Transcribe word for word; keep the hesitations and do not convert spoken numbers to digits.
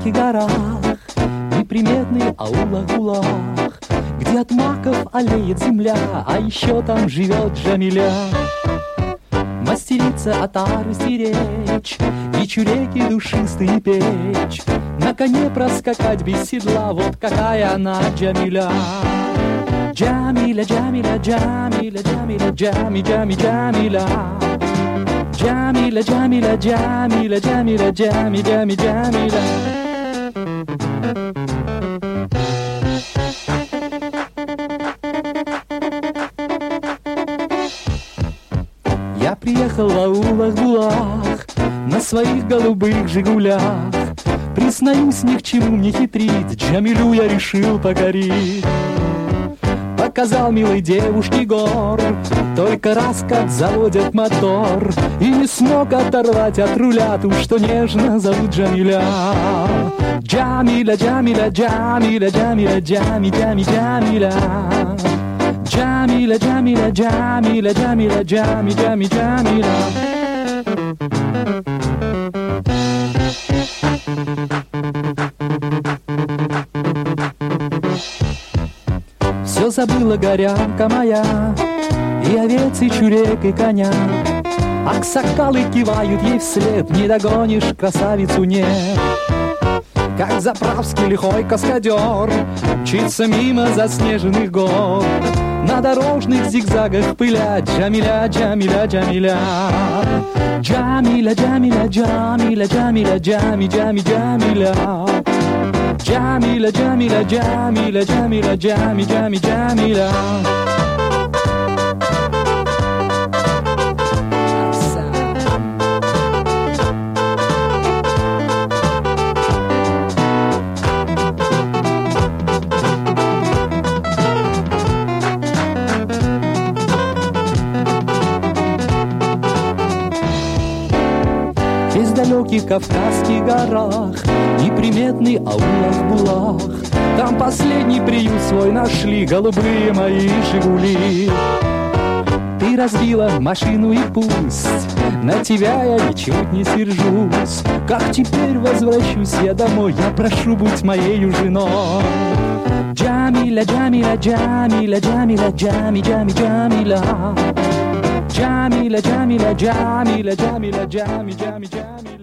Кавказских горах, неприметный аулах-гулах, где от маков олеет земля, а еще там живет Джамиля. Мастерица отары стеречь, и чуреки душистые печь, на коне проскакать без седла, вот какая она Джамиля. Джамиля, Джамиля, Джамиля, Джамиля, Джами, Джами, Джамиля. Джамиля, Джамиля, Джамиля, Джамиля, Джами, Джами, Джамиля. Я приехал в аулах-гулах на своих голубых жигулях. Признаюсь, ни к чему мне хитрить, Джамилю я решил покорить. Показал милой девушке гор, только раз как заводят мотор, и не смог оторвать от руля ту, что нежно зовут Джамиля. Джамиля, Джамиля, Джамиля, Джамиля, Джами, Джами, Джамиля. Джамиля, Джамиля, Джамиля, Джамиля, Джами, Джами, Джамиля. Все забыла горянка моя, и овец, и чурек, и коня. Аксакалы кивают ей вслед, не догонишь красавицу нет. Как заправский лихой каскадер мчится мимо заснеженных гор, на дорожных зигзагах пыля Джамиля, Джамиля, Джамиля. Джамиля, Джамиля, Джамиля, Джамиля, Джами, Джами, Джамиля. Джамиля, Джамиля, Джамиля, Джамиля, Джами, Джами, Джамиля. В далеких Кавказских горах неприметный аулах-булах, там последний приют свой нашли голубые мои жигули. Ты разбила машину и пусть на тебя я ничуть не сержусь. Как теперь возвращусь я домой, я прошу, будь моею женой. Джамиля, Джамиля, Джамиля, Джамиля, Джами, Джами, Джамиля. Джамиля, Джамиля, Джамиля, Джамиля, Джами, Джами, Джами.